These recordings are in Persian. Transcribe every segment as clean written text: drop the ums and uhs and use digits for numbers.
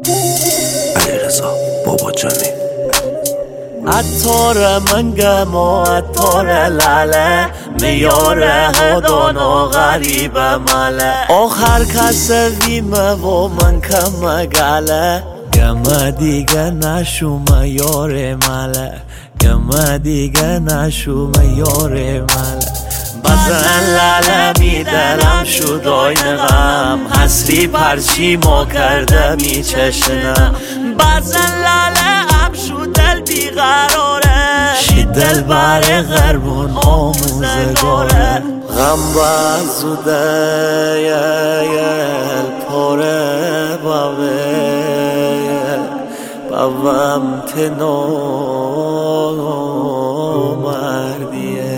علیرضا باباجانی. عطار منگم و عطار لاله، میاره هدانو غریب ماله. آخر کس ویمه و من کم گله، گمه دیگه نشومه یار ماله، گمه دیگه نشومه یار ماله. بزن لاله می دلم شد آین غم، حسری پرچی ما کرده می چشنم. بزن لاله ام شد دل بیقراره، شید دل بر غربون آموزگاره. غم بزوده یل پاره بابم تنو مردیه.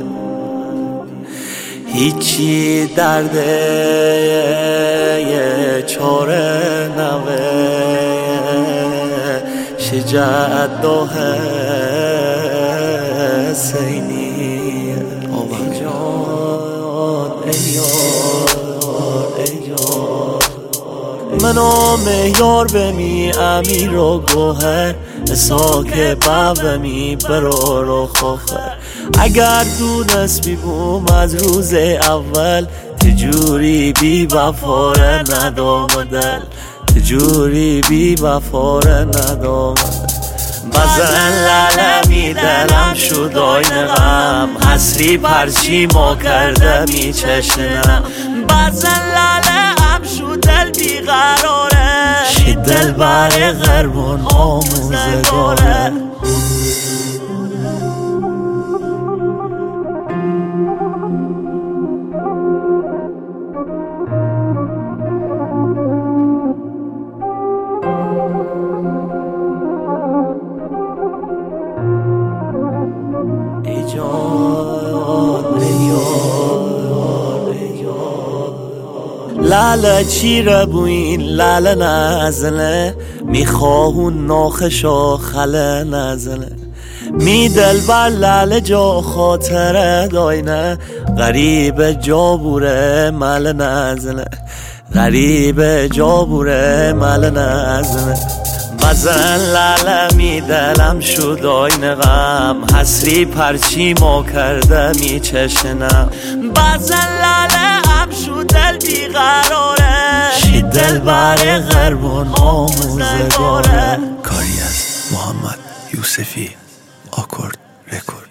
هیچی درده چاره نوه، شجاعت دو حسینی. منو مهیار بمی امیر و گوهر، ساک بابمی برو رو خوخر. اگر دونست بیبوم از روز اول، تجوری بی وفاره ندام دل، تجوری بی وفاره ندام دل. بزن لاله می دلم شد آین غم، حسری پرچی ما کرده می چشنم. بزن لاله ام شد دل بیقراره، شید دل بر غربون آموزگاره. لاله چیره بوین لاله نزنه، میخواهون ناخشا خله نزنه. می دل بر لاله جا خاطره داینه، غریب جا بوره مل نزنه، غریب جا بوره مل نزنه. بزن لاله می دلم شد آین غم، حسری پرچی ما کرده می چشنم. بزن لاله ام شد دل بیقراره، شید دل بر غربون آموزگاره. کاری از محمد یوسفی، آکورد رکورد.